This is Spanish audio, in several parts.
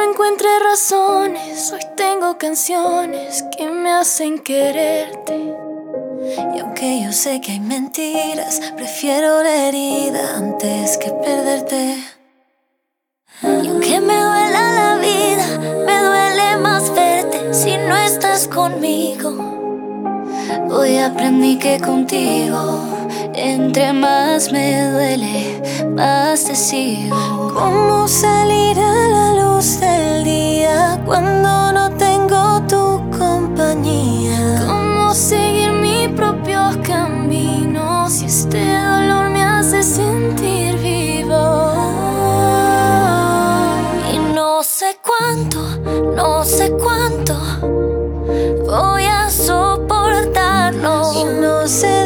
encuentre razones, hoy tengo canciones que me hacen quererte. Y aunque yo sé que hay mentiras, prefiero la herida antes que perderte. Y aunque me duela la vida, me duele más verte si no estás conmigo. Hoy aprendí que contigo, entre más me duele, más te sigo. ¿Cómo salir a la luz del día cuando no tengo tu compañía? ¿Cómo seguir mi propio camino si este dolor me hace sentir vivo? Y no sé cuánto voy a soportarlo. Y no sé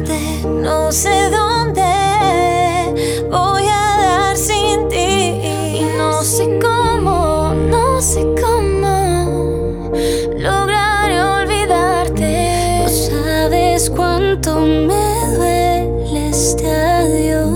dónde voy a dar sin ti. Y no sé cómo lograré olvidarte. No sabes cuánto me duele este adiós.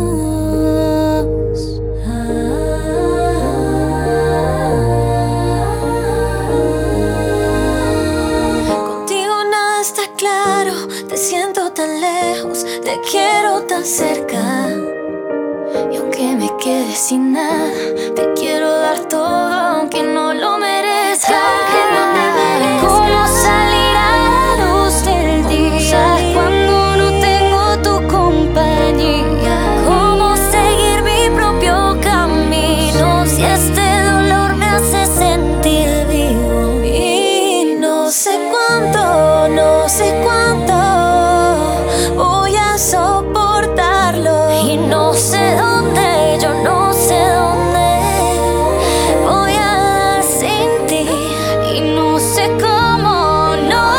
Contigo nada está claro, te siento tan lejos, te quiero tan cerca. Y aunque me quede sin nada, te quiero dar todo aunque no lo merezca. ¿Cómo salir a la luz del día cuando no tengo tu compañía? ¿Cómo seguir mi propio camino si este dolor me hace sentir vivo? Y no sé cuánto voy a soportarlo. Y no sé dónde, yo no sé dónde voy a dar sin ti. Y no sé cómo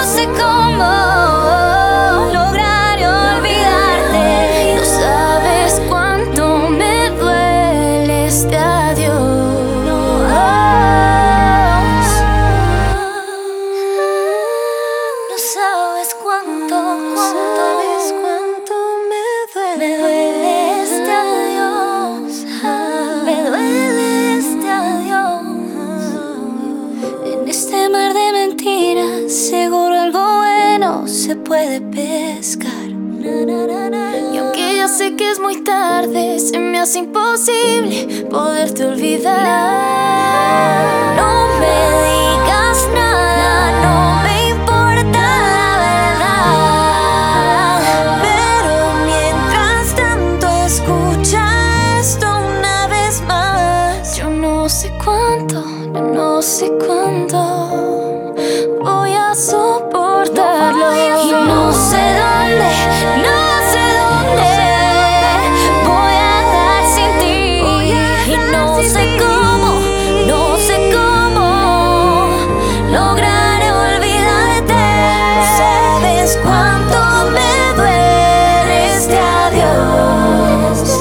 lograr olvidarte. No sabes cuánto me duele este adiós. No sabes cuánto me duele este adiós. Me duele este adiós. En este mar de mentiras, seguro algo bueno se puede pescar. Y aunque ya sé que es muy tarde, se me hace imposible poderte olvidar. No me digas nada, no me importa la verdad. Pero mientras tanto, escucha esto una vez más. Yo no sé cuánto voy a soportarlo. Y no sé dónde voy a dar sin ti. Y no sé cómo lograr olvidarte. ¿Sabes cuánto me duele este adiós?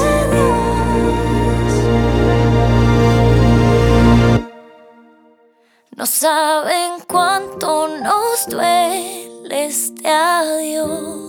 No saben cuánto nos duele este adiós.